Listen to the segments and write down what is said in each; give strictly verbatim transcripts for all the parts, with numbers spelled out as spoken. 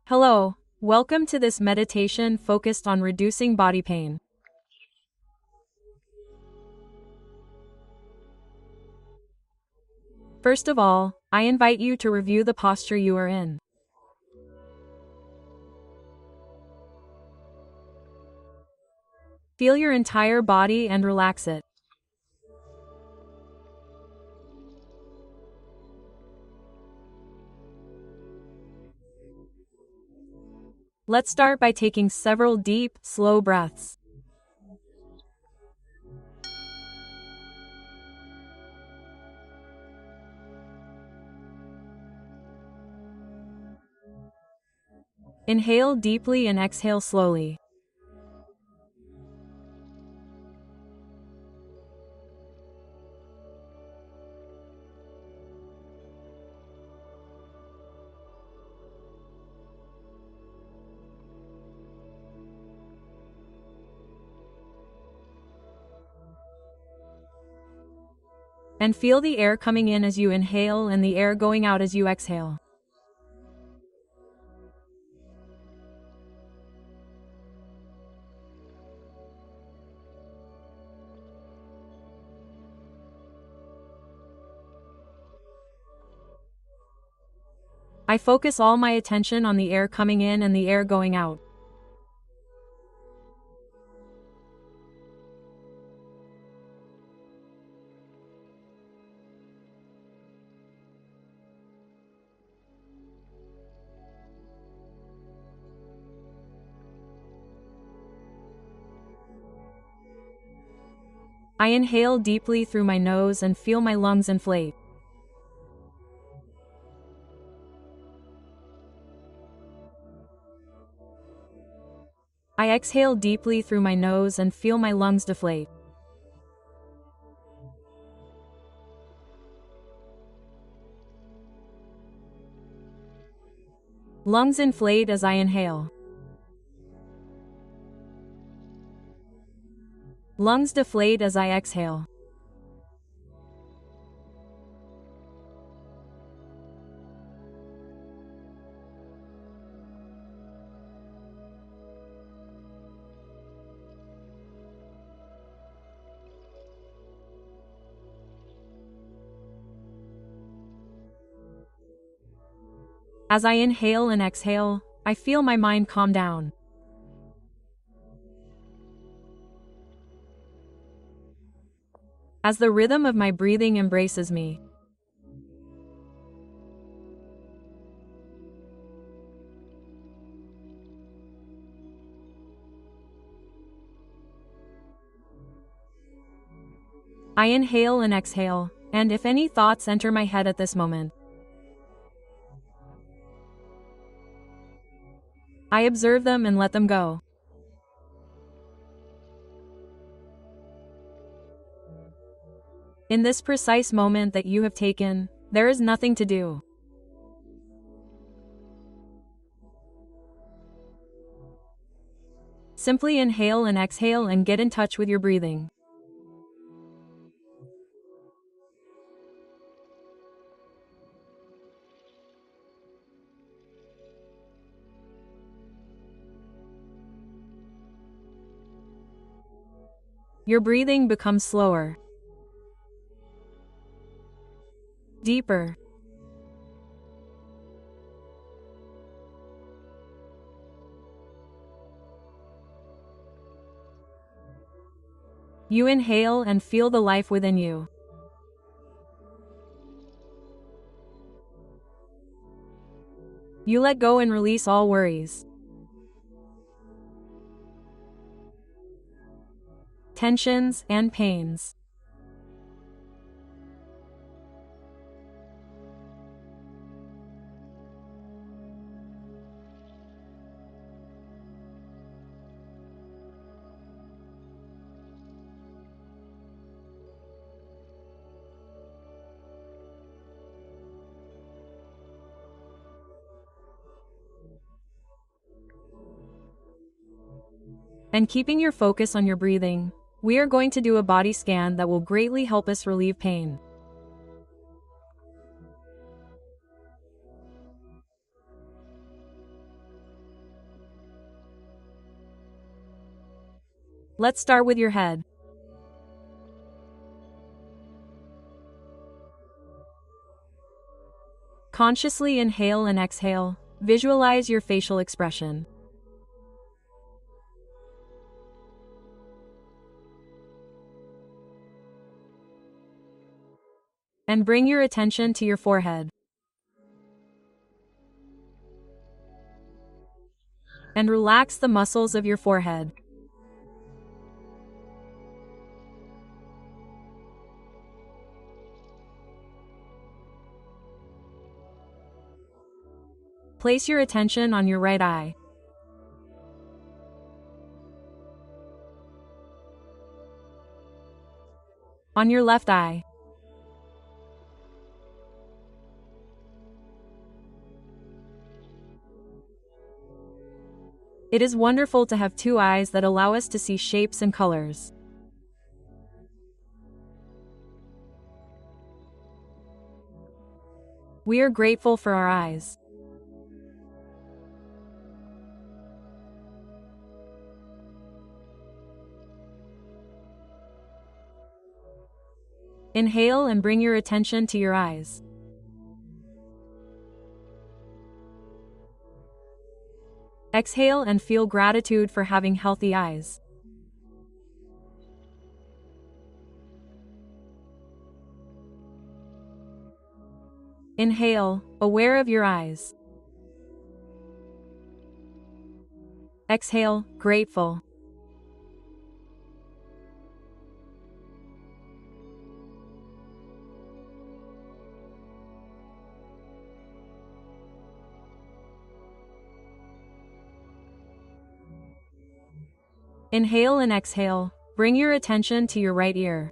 Hello, welcome to this meditation focused on reducing body pain. First of all, I invite you to review the posture you are in. Feel your entire body and relax it. Let's start by taking several deep, slow breaths. Inhale deeply and exhale slowly. And feel the air coming in as you inhale and the air going out as you exhale. I focus all my attention on the air coming in and the air going out. I inhale deeply through my nose and feel my lungs inflate. I exhale deeply through my nose and feel my lungs deflate. Lungs inflate as I inhale. Lungs deflate as I exhale. As I inhale and exhale, I feel my mind calm down. As the rhythm of my breathing embraces me. I inhale and exhale, and if any thoughts enter my head at this moment, I observe them and let them go. In this precise moment that you have taken, there is nothing to do. Simply inhale and exhale and get in touch with your breathing. Your breathing becomes slower, deeper, you inhale and feel the life within you. You let go and release all worries, tensions, and pains. And keeping your focus on your breathing, we are going to do a body scan that will greatly help us relieve pain. Let's start with your head. Consciously inhale and exhale. Visualize your facial expression. And bring your attention to your forehead. And relax the muscles of your forehead. Place your attention on your right eye. On your left eye. It is wonderful to have two eyes that allow us to see shapes and colors. We are grateful for our eyes. Inhale and bring your attention to your eyes. Exhale and feel gratitude for having healthy eyes. Inhale, aware of your eyes. Exhale, grateful. Inhale and exhale. Bring your attention to your right ear.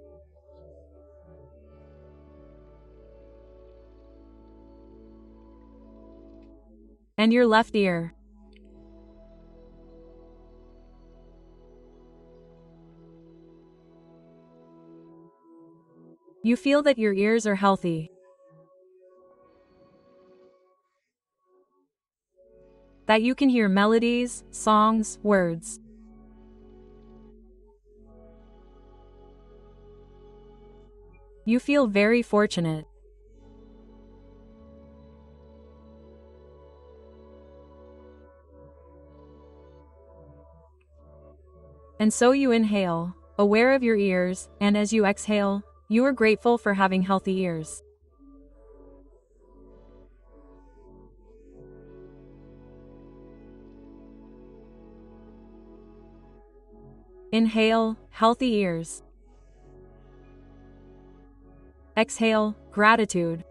And your left ear. You feel that your ears are healthy. That you can hear melodies, songs, words. You feel very fortunate. And so you inhale, aware of your ears, and as you exhale, you are grateful for having healthy ears. Inhale, healthy ears. Exhale, gratitude.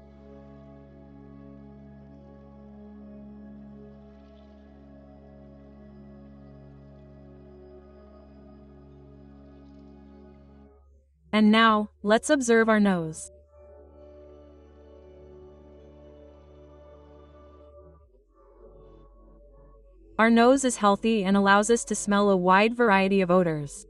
And now, let's observe our nose. Our nose is healthy and allows us to smell a wide variety of odors.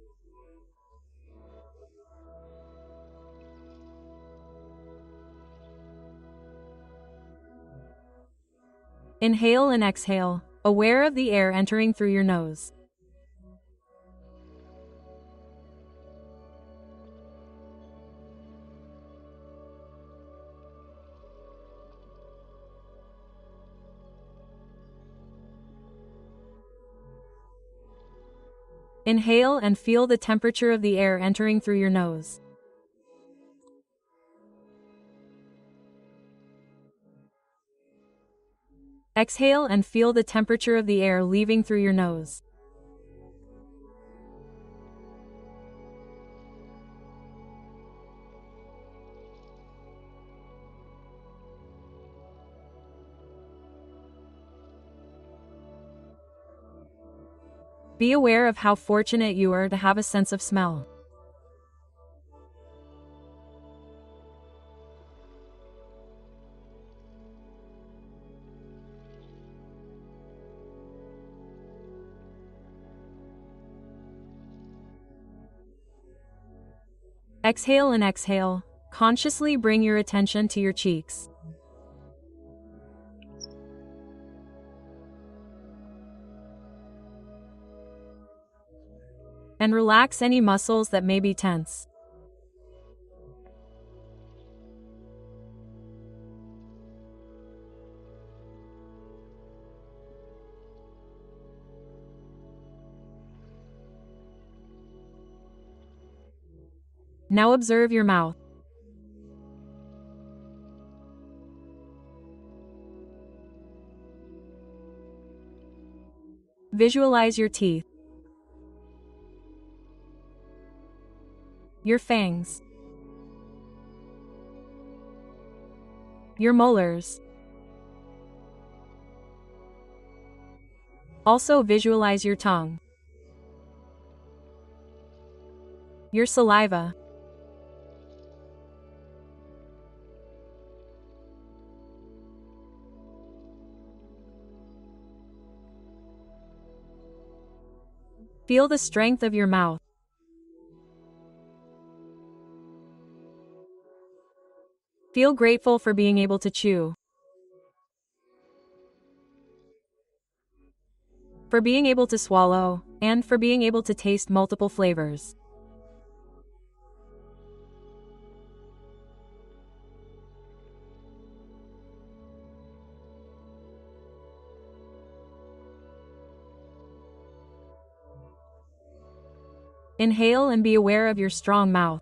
Inhale and exhale, aware of the air entering through your nose. Inhale and feel the temperature of the air entering through your nose. Exhale and feel the temperature of the air leaving through your nose. Be aware of how fortunate you are to have a sense of smell. Exhale and exhale. Consciously bring your attention to your cheeks. and relax any muscles that may be tense. Now observe your mouth. Visualize your teeth, your fangs, your molars. Also visualize your tongue, your saliva, feel the strength of your mouth. Feel grateful for being able to chew, for being able to swallow, and for being able to taste multiple flavors. Inhale and be aware of your strong mouth.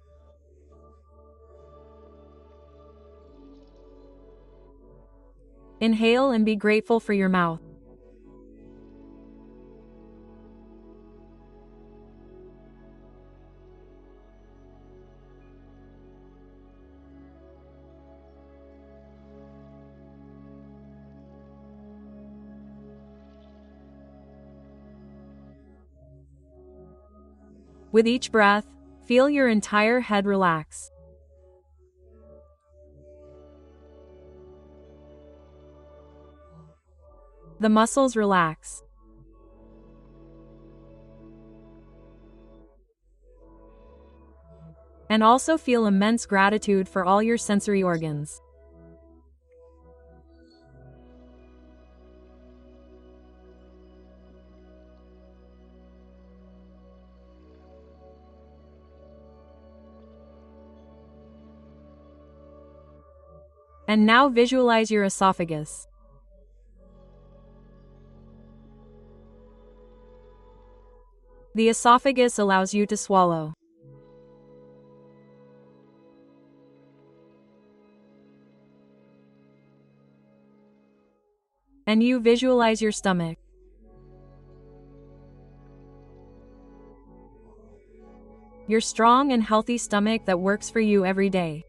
Inhale and be grateful for your mouth. With each breath, feel your entire head relax. The muscles relax. And also feel immense gratitude for all your sensory organs. And now visualize your esophagus. The esophagus allows you to swallow. And you visualize your stomach. Your strong and healthy stomach that works for you every day.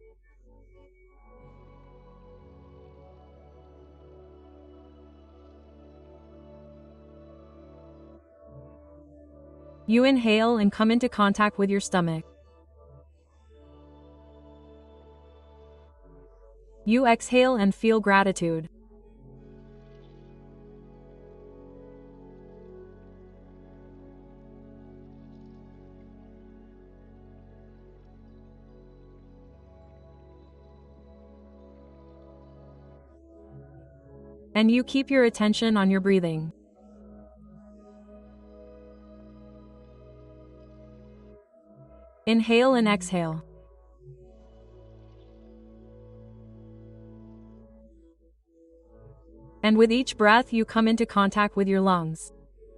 You inhale and come into contact with your stomach. You exhale and feel gratitude. And you keep your attention on your breathing. Inhale and exhale. And with each breath you come into contact with your lungs.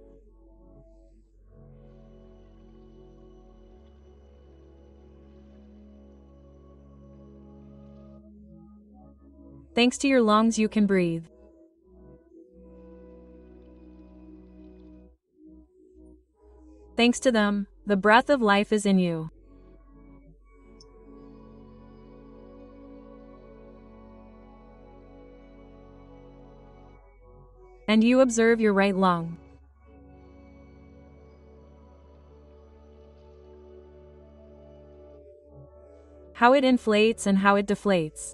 Thanks to your lungs you can breathe. Thanks to them, the breath of life is in you. And you observe your right lung. How it inflates and how it deflates.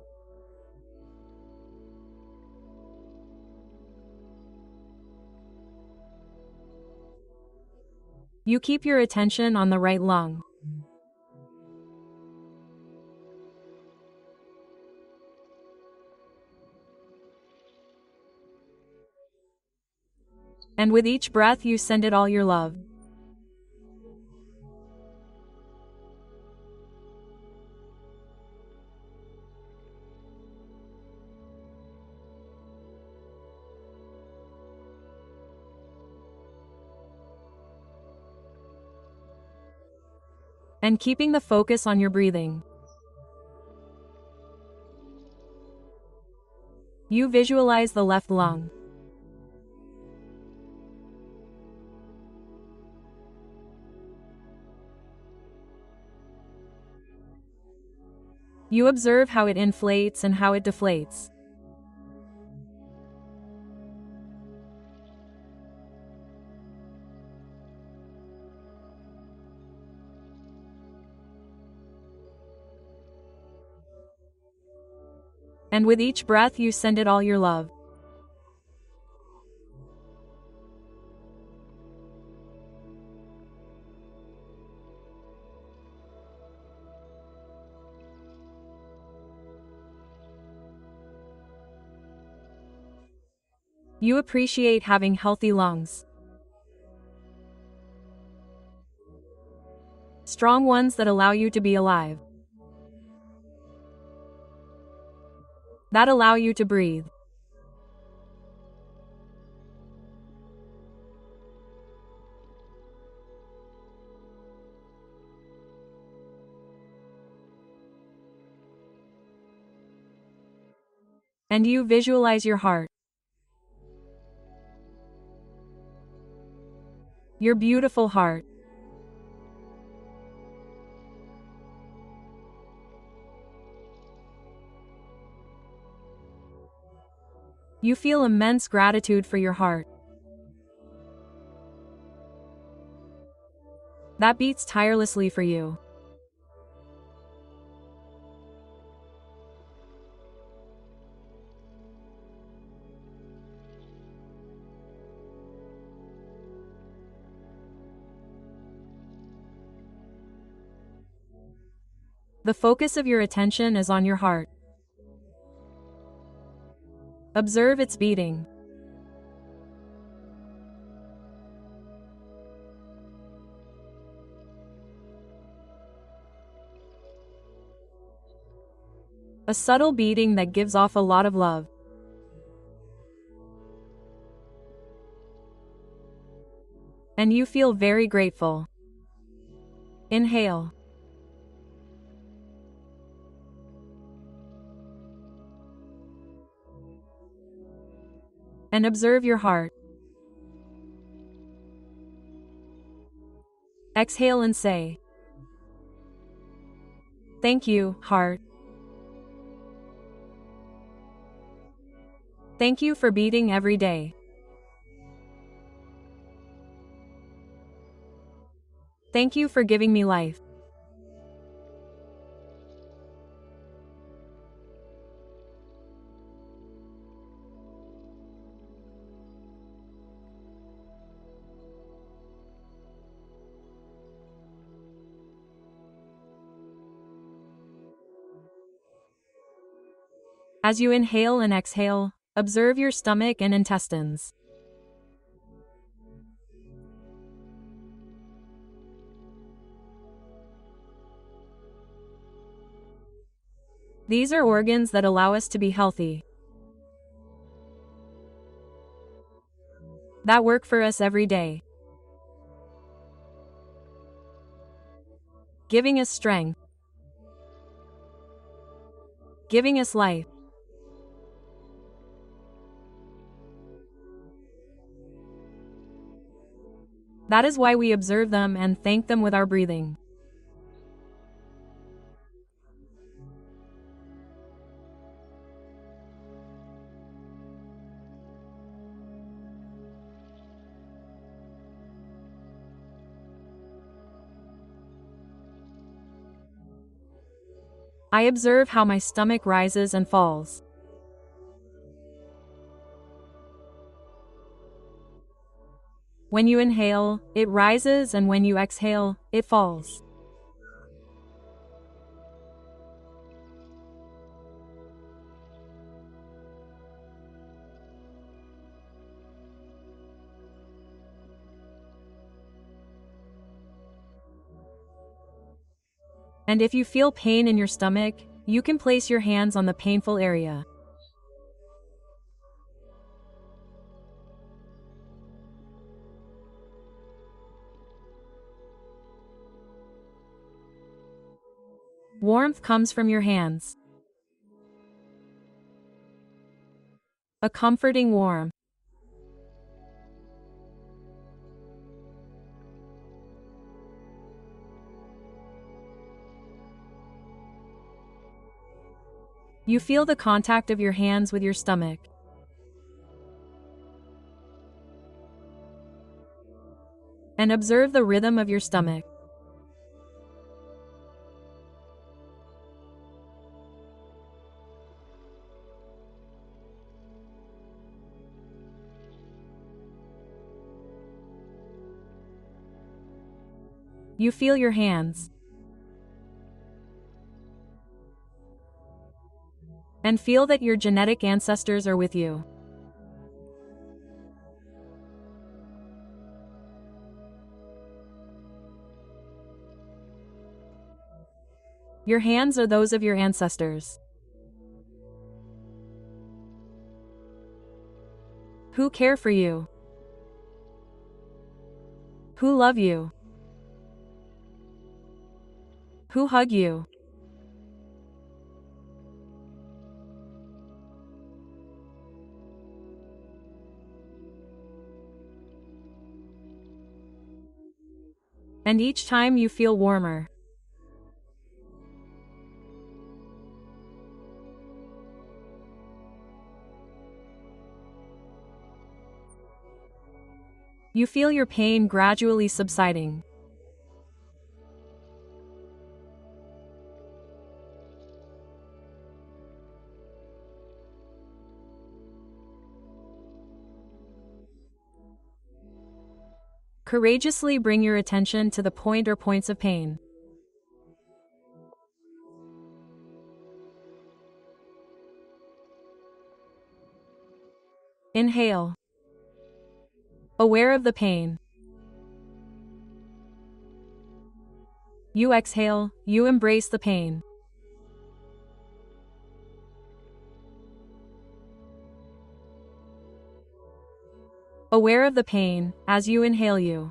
You keep your attention on the right lung. And with each breath you send it all your love. and keeping the focus on your breathing. You visualize the left lung. You observe how it inflates and how it deflates. And with each breath you send it all your love. You appreciate having healthy lungs. Strong ones that allow you to be alive. That allow you to breathe. And you visualize your heart. Your beautiful heart. You feel immense gratitude for your heart. That beats tirelessly for you. The focus of your attention is on your heart. Observe its beating. A subtle beating that gives off a lot of love. And you feel very grateful. Inhale. And observe your heart. Exhale and say, "Thank you, heart. Thank you for beating every day. Thank you for giving me life." As you inhale and exhale, observe your stomach and intestines. These are organs that allow us to be healthy, that work for us every day, giving us strength, giving us life. That is why we observe them and thank them with our breathing. I observe how my stomach rises and falls. When you inhale, it rises, and when you exhale, it falls. And if you feel pain in your stomach, you can place your hands on the painful area. Warmth comes from your hands. A comforting warmth. You feel the contact of your hands with your stomach. And observe the rhythm of your stomach. You feel your hands. And feel that your genetic ancestors are with you. Your hands are those of your ancestors, who care for you, who love you, who hug you. And each time you feel warmer. You feel your pain gradually subsiding. Courageously bring your attention to the point or points of pain. Inhale. Aware of the pain. You exhale, you embrace the pain. Aware of the pain, as you inhale you.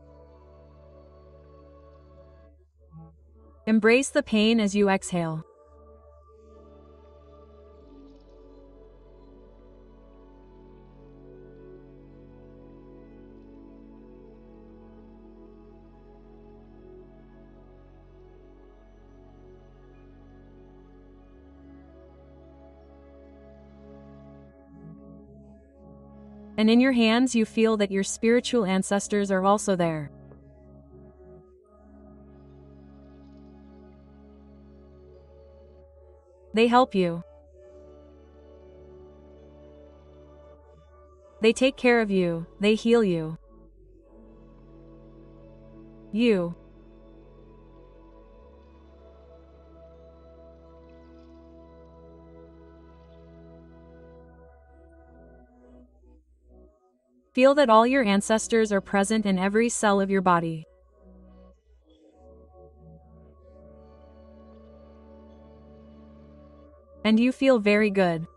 Embrace the pain as you exhale. And in your hands you feel that your spiritual ancestors are also there. They help you. They take care of you, they heal you. You. Feel that all your ancestors are present in every cell of your body. And you feel very good.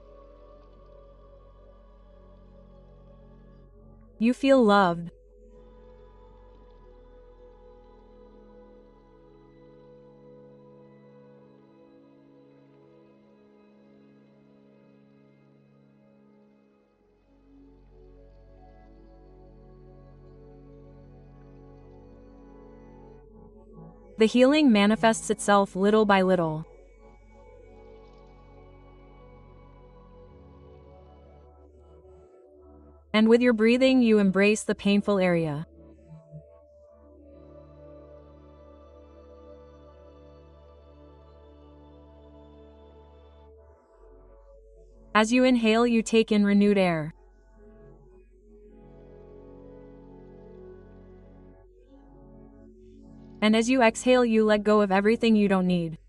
You feel loved. The healing manifests itself little by little. And with your breathing you embrace the painful area. As you inhale you take in renewed air. And as you exhale you let go of everything you don't need.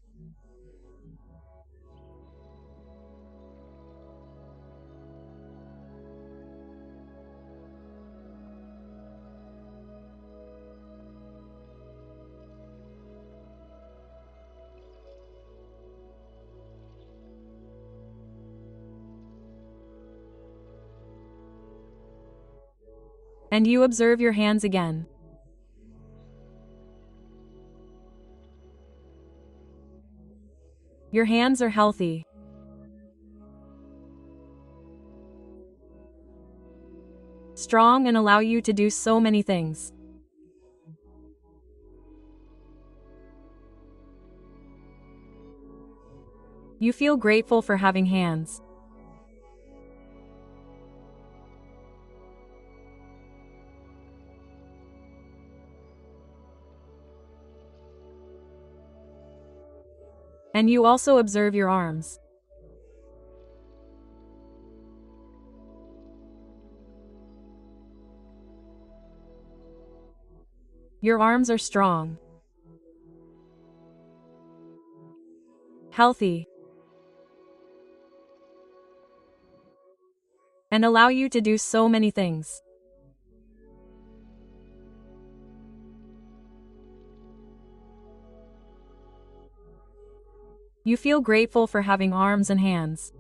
And you observe your hands again. Your hands are healthy. Strong and allow you to do so many things. You feel grateful for having hands. And you also observe your arms. Your arms are strong, healthy, and allow you to do so many things. You feel grateful for having arms and hands.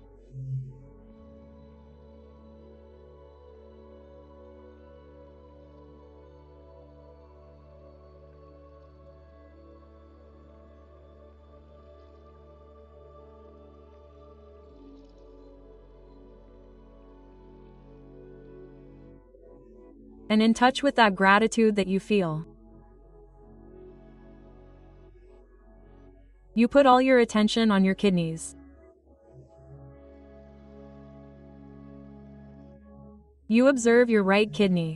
And in touch with that gratitude that you feel. You put all your attention on your kidneys. You observe your right kidney.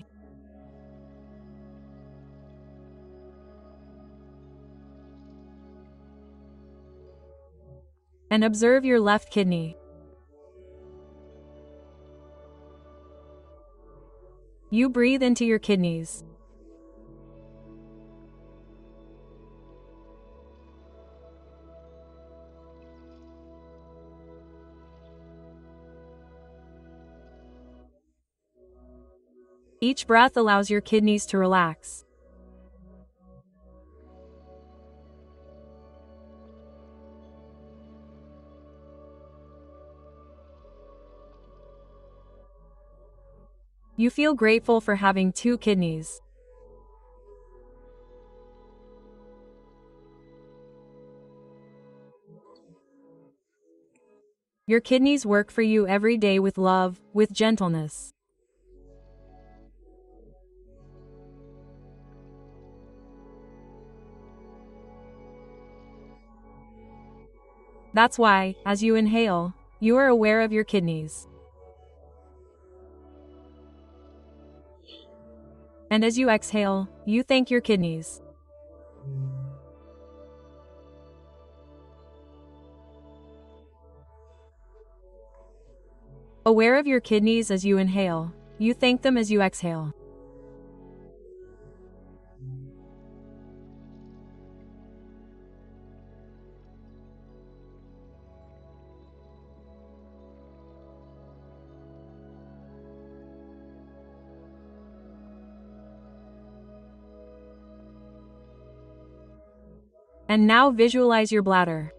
And observe your left kidney. You breathe into your kidneys. Each breath allows your kidneys to relax. You feel grateful for having two kidneys. Your kidneys work for you every day with love, with gentleness. That's why, as you inhale, you are aware of your kidneys. And as you exhale, you thank your kidneys. Aware of your kidneys as you inhale, you thank them as you exhale. And now visualize your bladder.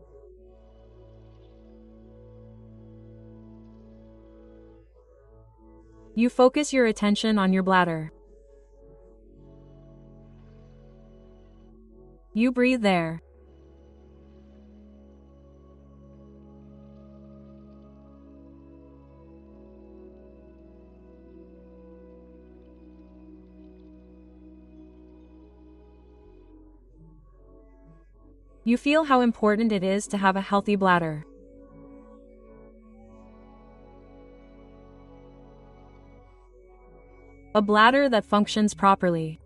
You focus your attention on your bladder. You breathe there. You feel how important it is to have a healthy bladder. A bladder that functions properly.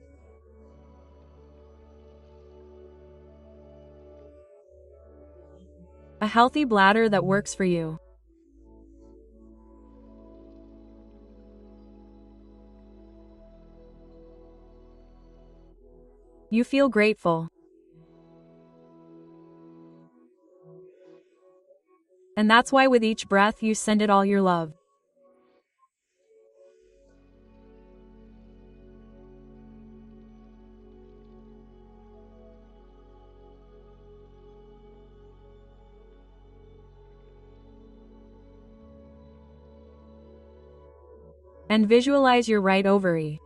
A healthy bladder that works for you. You feel grateful. And that's why with each breath you send it all your love. And visualize your right ovary.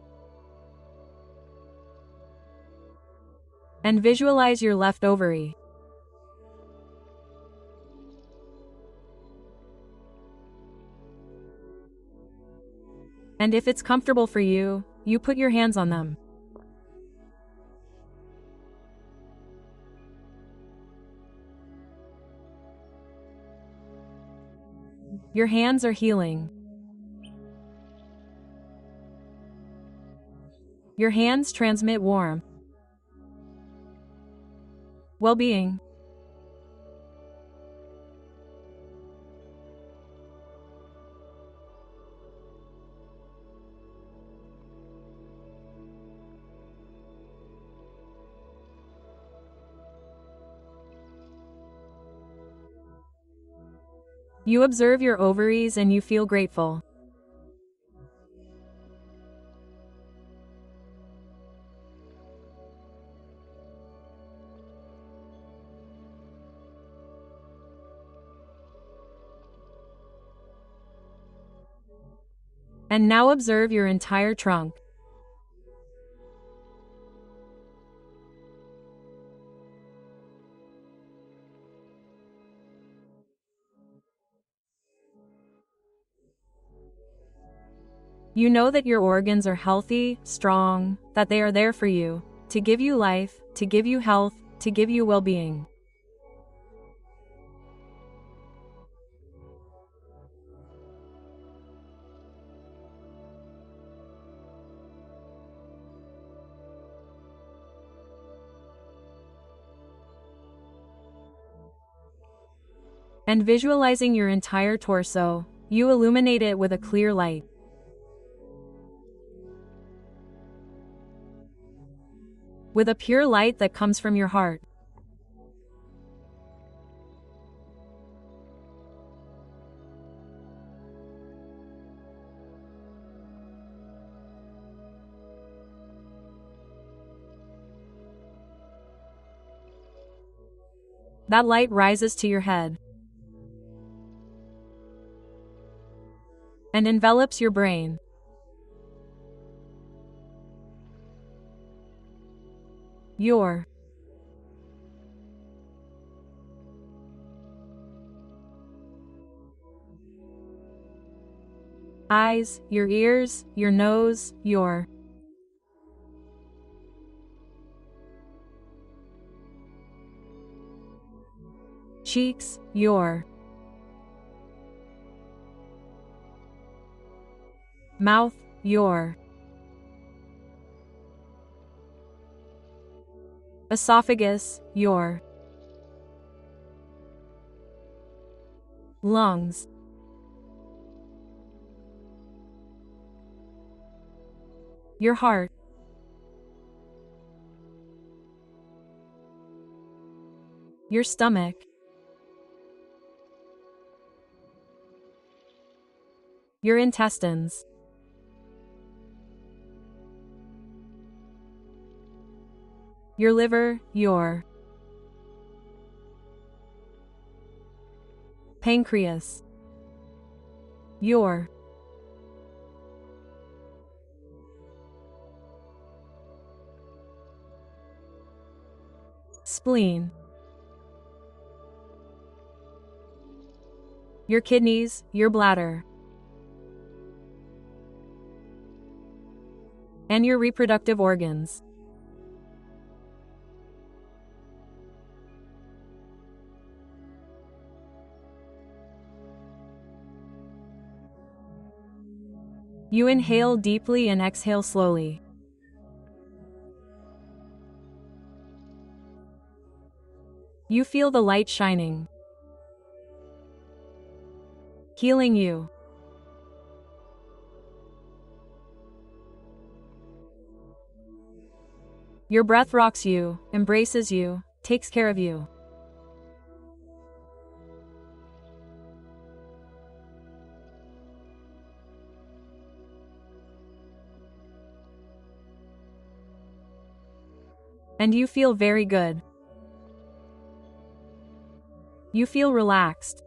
And visualize your left ovary. And if it's comfortable for you, you put your hands on them. Your hands are healing. Your hands transmit warmth, well-being. You observe your ovaries and you feel grateful. And now observe your entire trunk. You know that your organs are healthy, strong, that they are there for you, to give you life, to give you health, to give you well-being. And visualizing your entire torso, you illuminate it with a clear light. With a pure light that comes from your heart. That light rises to your head and envelops your brain. Your eyes, your ears, your nose, your cheeks, your mouth, your esophagus, your lungs, your heart, your stomach, your intestines, your liver, your pancreas, your spleen, your kidneys, your bladder, and your reproductive organs. You inhale deeply and exhale slowly. You feel the light shining, healing you. Your breath rocks you, embraces you, takes care of you. And you feel very good. You feel relaxed,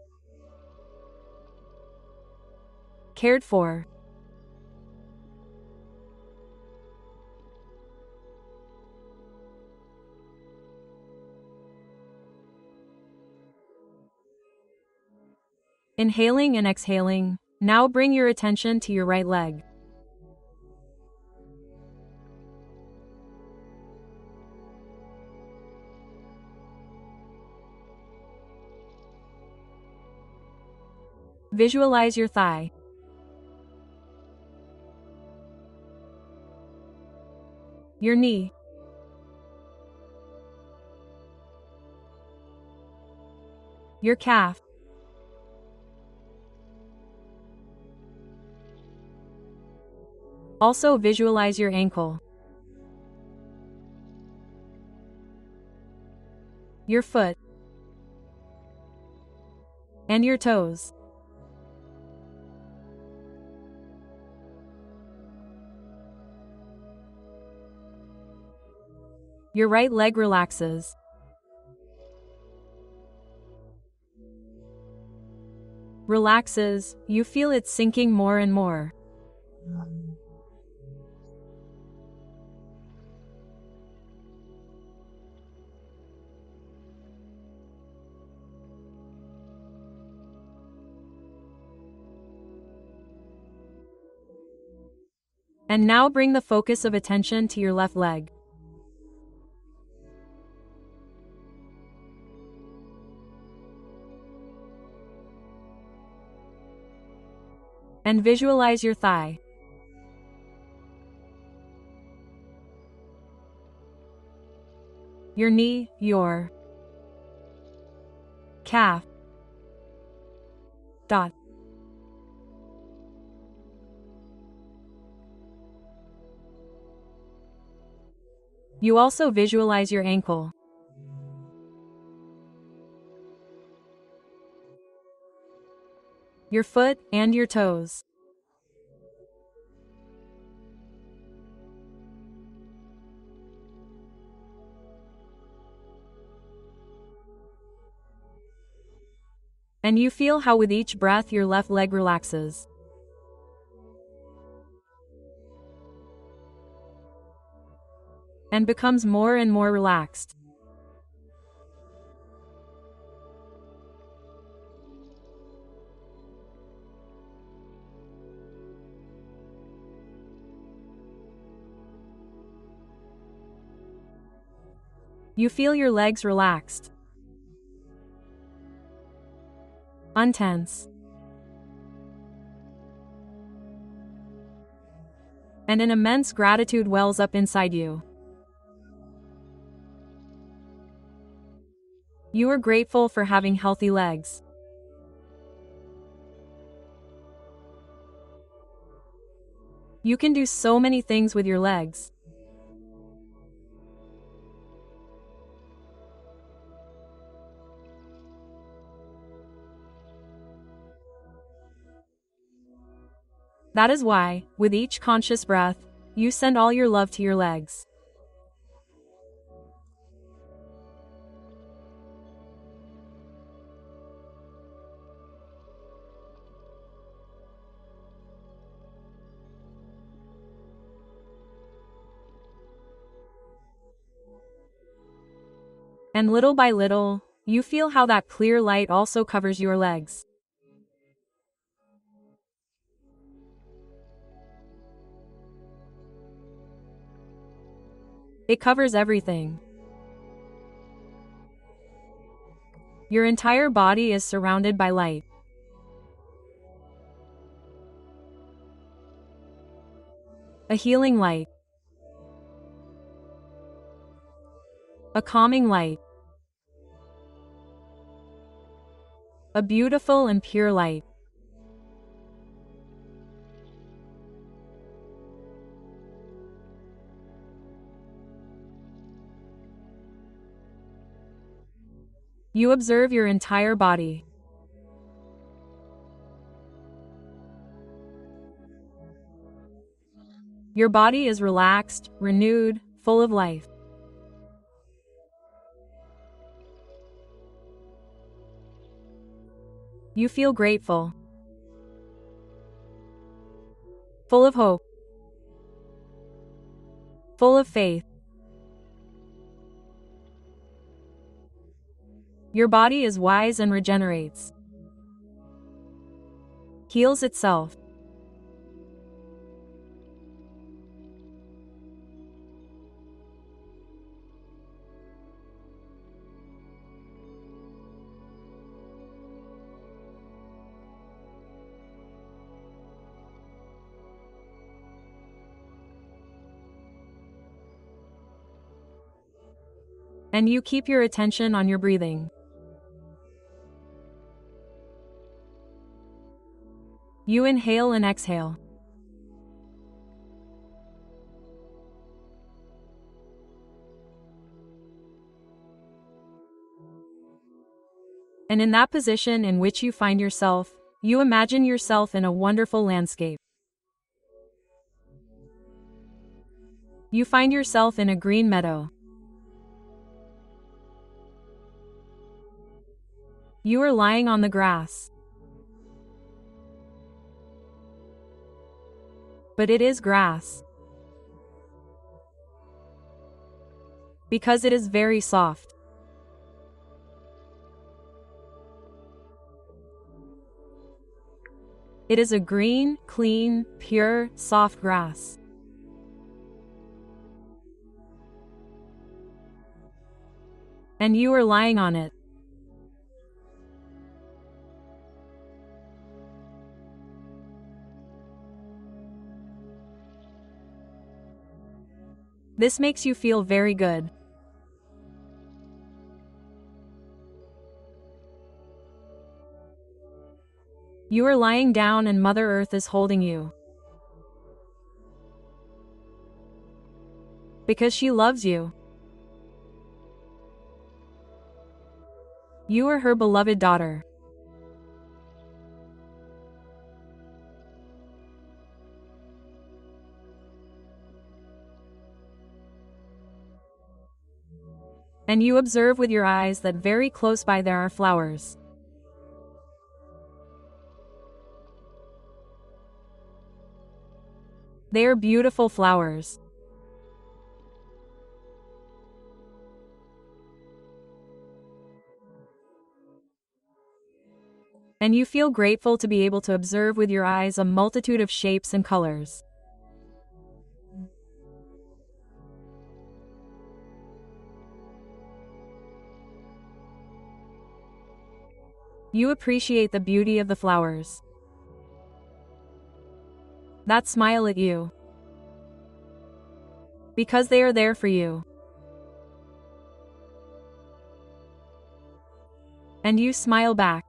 cared for. Inhaling and exhaling, now bring your attention to your right leg. Visualize your thigh. Your knee. Your calf. Also visualize your ankle. Your foot. And your toes. Your right leg relaxes. Relaxes, you feel it sinking more and more. And now bring the focus of attention to your left leg. And visualize your thigh. Your knee, your calf. Dot. You also visualize your ankle. Your foot and your toes. And you feel how with each breath your left leg relaxes. And becomes more and more relaxed. You feel your legs relaxed. Untense. And an immense gratitude wells up inside you. You are grateful for having healthy legs. You can do so many things with your legs. That is why, with each conscious breath, you send all your love to your legs. And little by little, you feel how that clear light also covers your legs. It covers everything. Your entire body is surrounded by light. A healing light. A calming light. A beautiful and pure light. You observe your entire body. Your body is relaxed, renewed, full of life. You feel grateful, full of hope, full of faith. Your body is wise and regenerates, heals itself. And you keep your attention on your breathing. You inhale and exhale. And in that position in which you find yourself, you imagine yourself in a wonderful landscape. You find yourself in a green meadow. You are lying on the grass. But it is grass. Because it is very soft. It is a green, clean, pure, soft grass. And you are lying on it. This makes you feel very good. You are lying down and Mother Earth is holding you. Because she loves you. You are her beloved daughter. And you observe with your eyes that very close by there are flowers. They are beautiful flowers. And you feel grateful to be able to observe with your eyes a multitude of shapes and colors. You appreciate the beauty of the flowers that smile at you. Because they are there for you. And you smile back.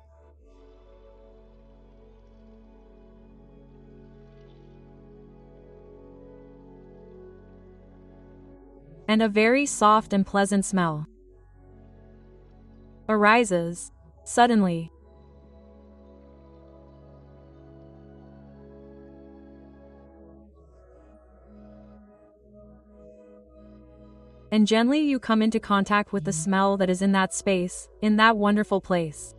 And a very soft and pleasant smell arises suddenly. And gently you come into contact with the smell that is in that space, in that wonderful place.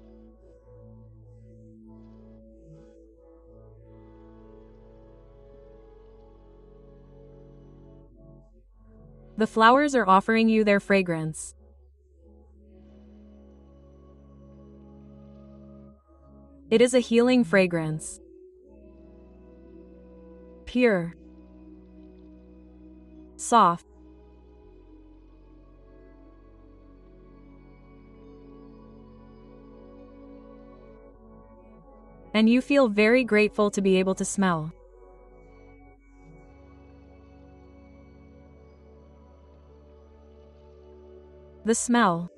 The flowers are offering you their fragrance. It is a healing fragrance. Pure. Soft. And you feel very grateful to be able to smell. The smell.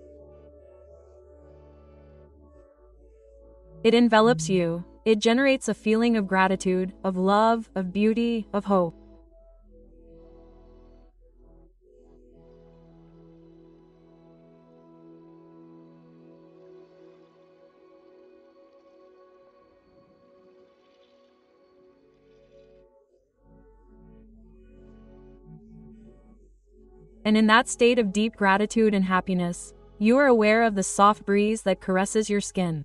It envelops you. It generates a feeling of gratitude, of love, of beauty, of hope. And in that state of deep gratitude and happiness, you are aware of the soft breeze that caresses your skin.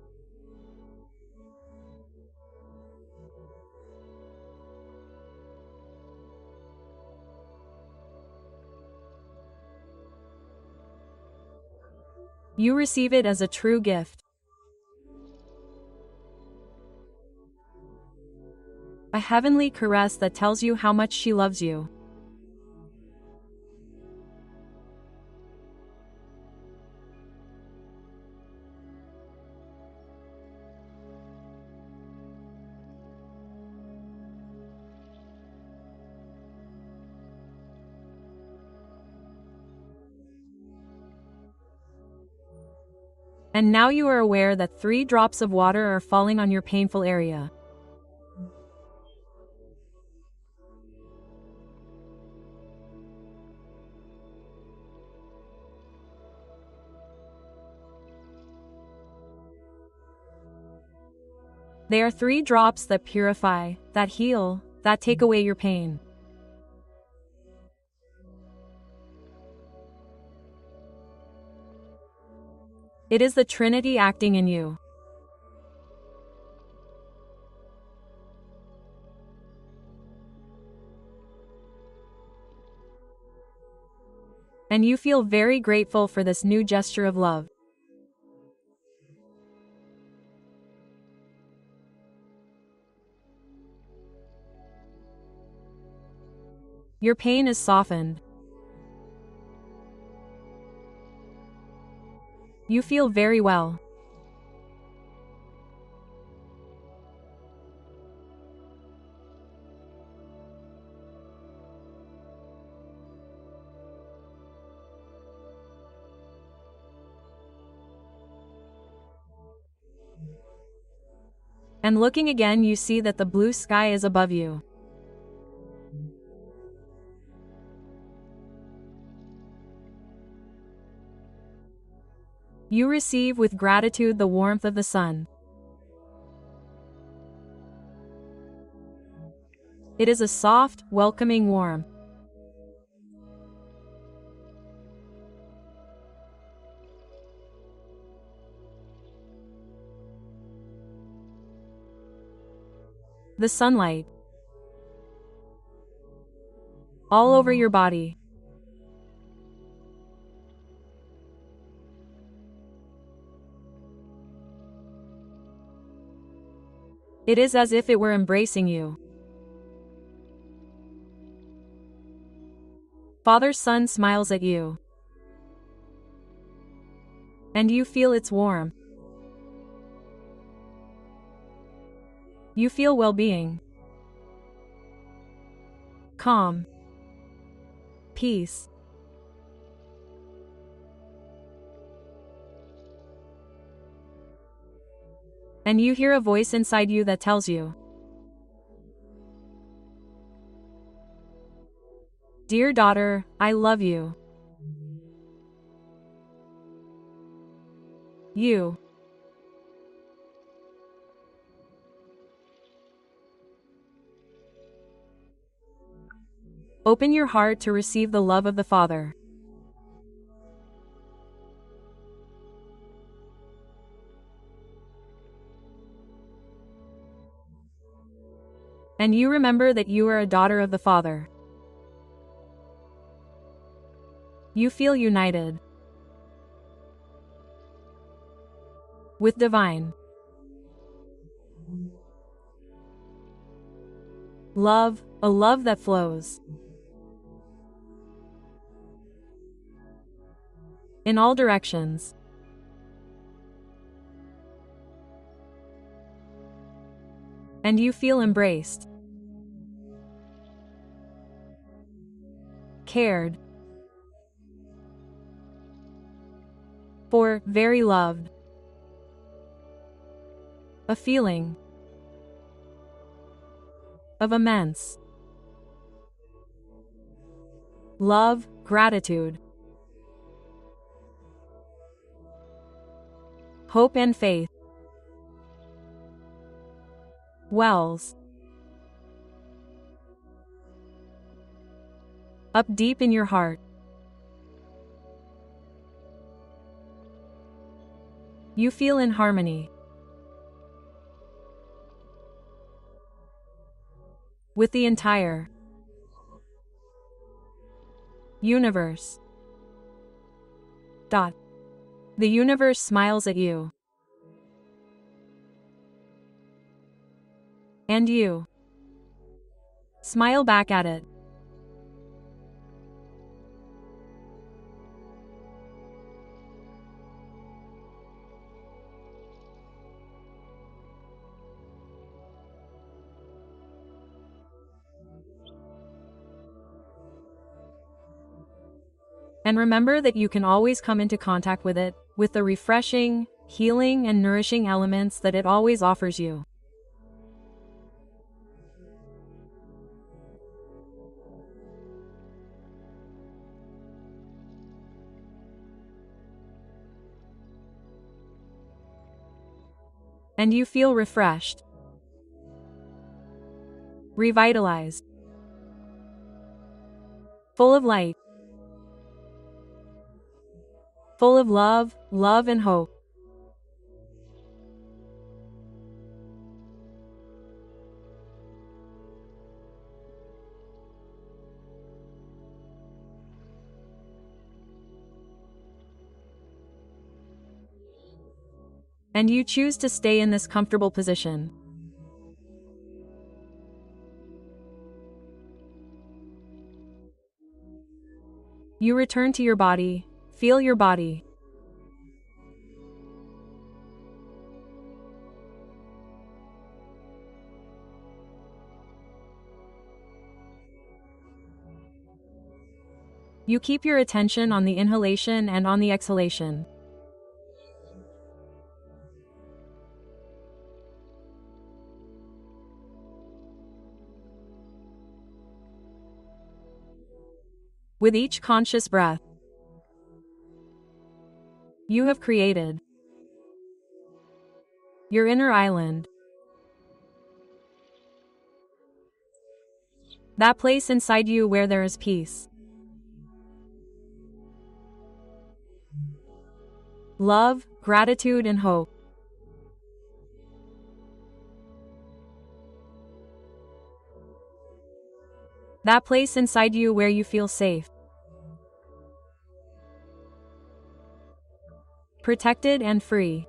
You receive it as a true gift. A heavenly caress that tells you how much she loves you. And now you are aware that three drops of water are falling on your painful area. They are three drops that purify, that heal, that take away your pain. It is the Trinity acting in you. And you feel very grateful for this new gesture of love. Your pain is softened. You feel very well. And looking again, you see that the blue sky is above you. You receive with gratitude the warmth of the sun. It is a soft, welcoming warmth. The sunlight. All over your body. It is as if it were embracing you. Father's Son smiles at you. And you feel its warmth. You feel well-being. Calm. Peace. And you hear a voice inside you that tells you, "Dear daughter, I love you. You." Open your heart to receive the love of the Father. And you remember that you are a daughter of the Father. You feel united with divine love, a love that flows in all directions. And you feel embraced, cared for, very loved. A feeling of immense love, gratitude, hope and faith wells up deep in your heart. You feel in harmony with the entire universe. Dot. The universe smiles at you. And you smile back at it. And remember that you can always come into contact with it, with the refreshing, healing and nourishing elements that it always offers you. And you feel refreshed, revitalized, full of light, full of love, love and hope. And you choose to stay in this comfortable position. You return to your body, feel your body. You keep your attention on the inhalation and on the exhalation. With each conscious breath, you have created your inner island. That place inside you where there is peace, love, gratitude, and hope. That place inside you where you feel safe, protected, and free.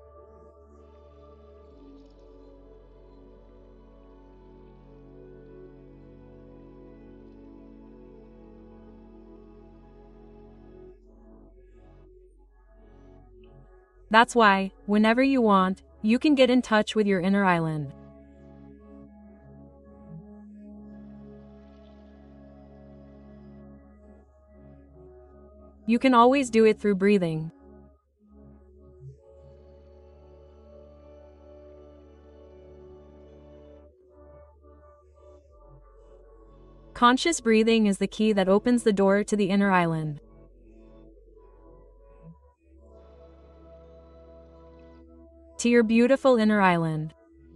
That's why, whenever you want, you can get in touch with your inner island. You can always do it through breathing. Conscious breathing is the key that opens the door to the inner island. To your beautiful inner island.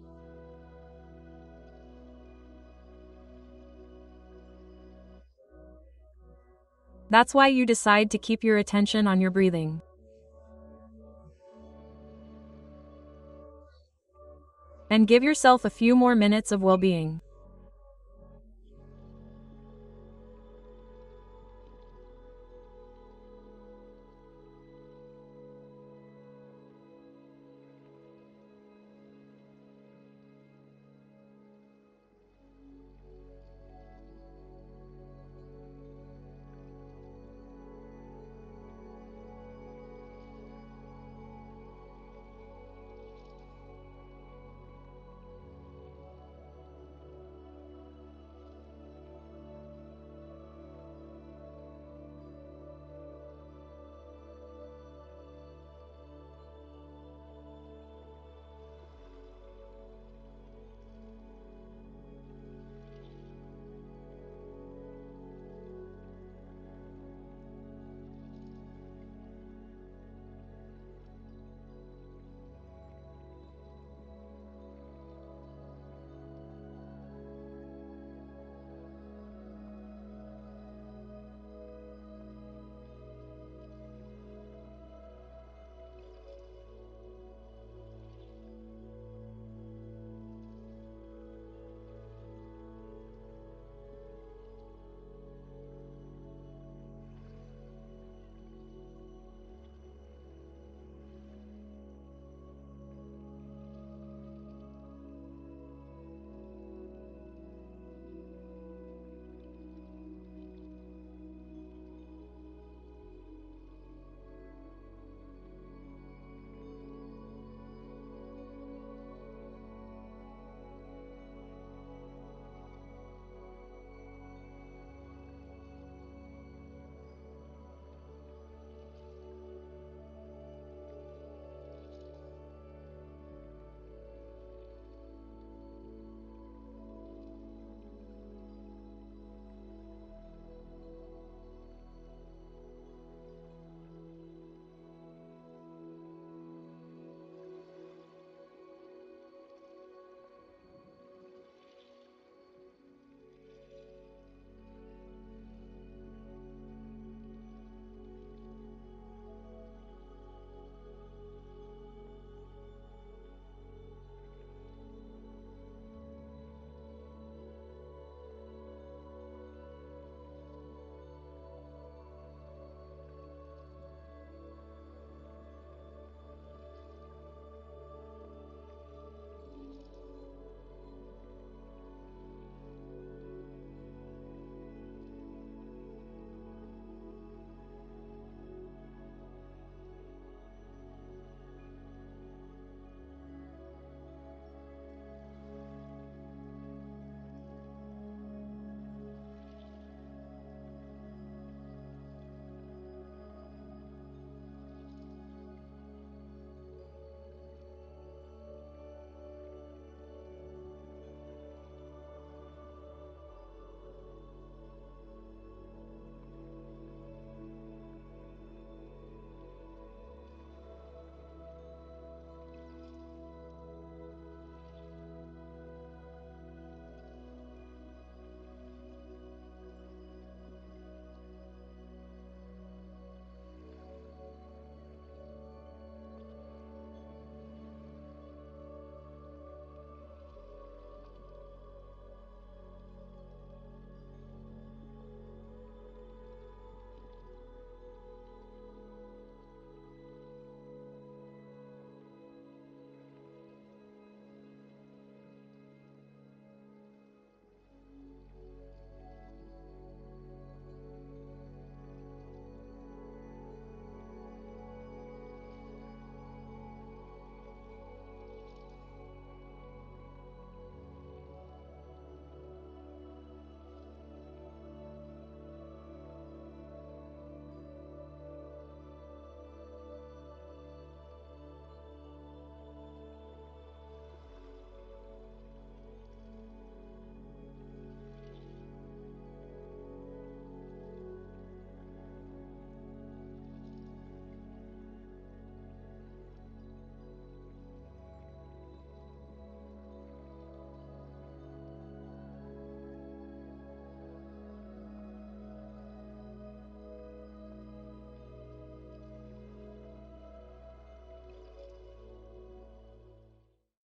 That's why you decide to keep your attention on your breathing. And give yourself a few more minutes of well-being.